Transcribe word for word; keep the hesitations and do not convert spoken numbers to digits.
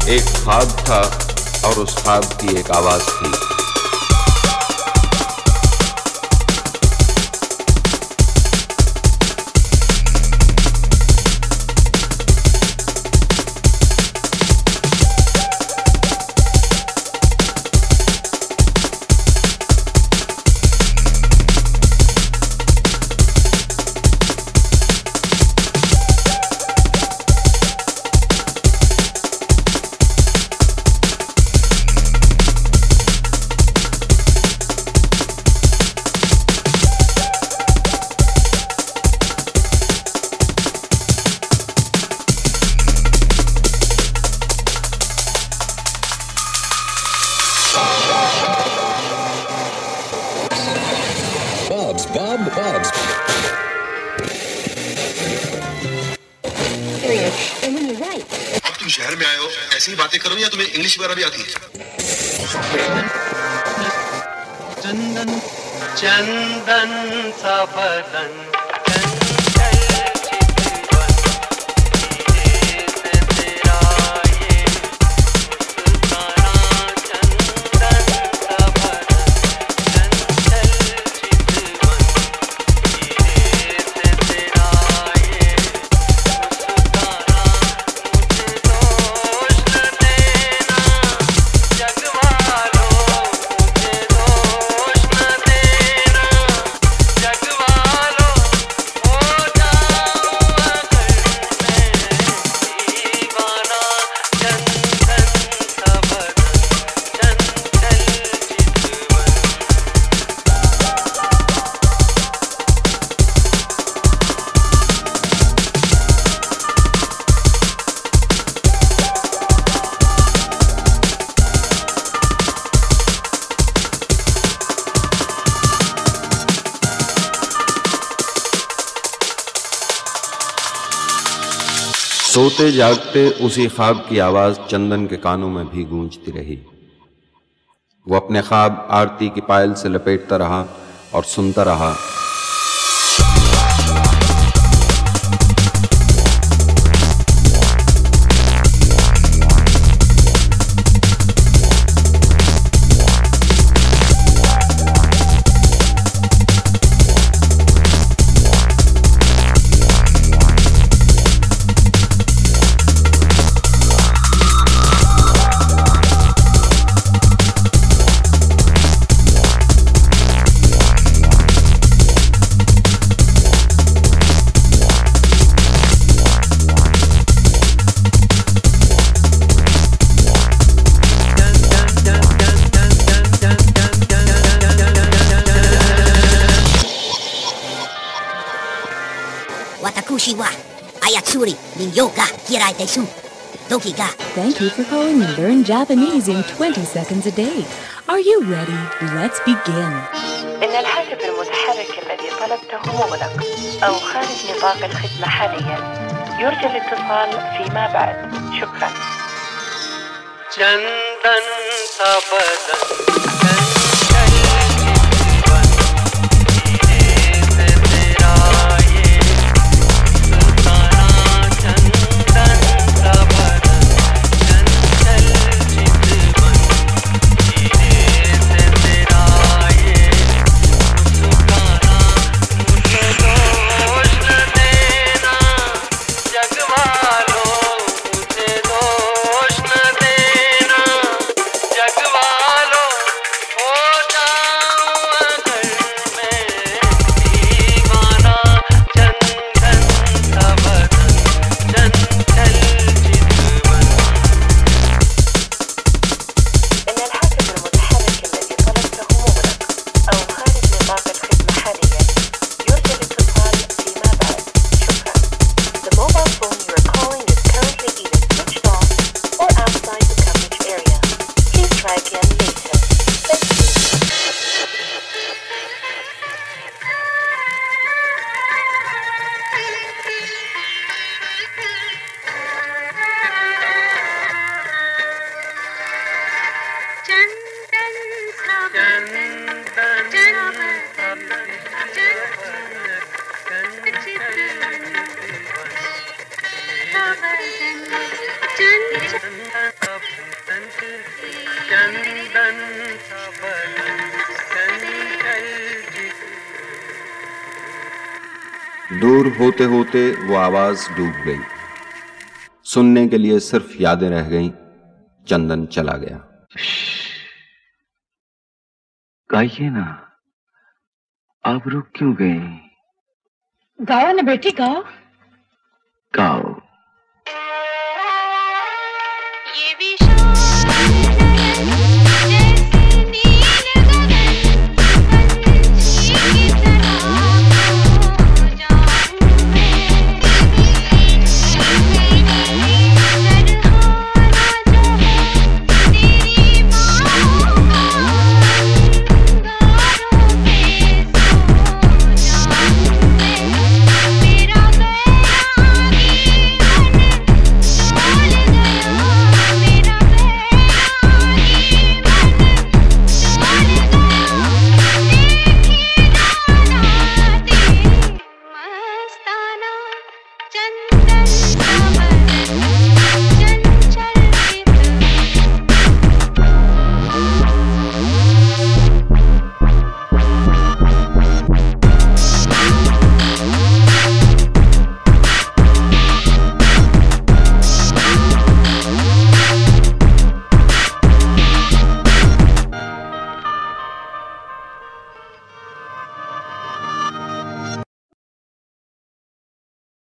एक ख्वाब था और उस ख्वाब की एक आवाज थी। Bob's, Bob, Bob's. अब तुम शहर में आए हो, ऐसी ही बातें करो या तुम्हें इंग्लिश वगैरह भी आती है? चंदन चंदन सा बदन सोते जागते उसी ख्वाब की आवाज चंदन के कानों में भी गूंजती रही। वो अपने ख्वाब आरती की पायल से लपेटता रहा और सुनता रहा। Watakushi wa Ayatsuri Ninyo ga Kirai desu. Doki ga. Thank you for calling and learn Japanese in twenty seconds a day. Are you ready? Let's begin. إن الهاتف المتحرك الذي طلبته مغلق أو خارج نطاق الخدمة حاليا. يرجى الاتصال فيما بعد. شكرا. चंदन सा बदन दूर होते होते वो आवाज डूब गई। सुनने के लिए सिर्फ यादें रह गईं। चंदन चला गया। गाइए ना, आप रुक क्यों गए? गाओ ना बेटी, गाओ गाओ। ये विशाल जैसी नील गगन पंछी की तरह हो जाऊं मैं। तरहाना जो है तेरी बाहों का, अंगारों पे सो जाऊं मैं। मेरा बैरागी मन डोल गया, मेरा बैरागी मन डोल गया। देखी जाना तेरी मस्ताना चंदन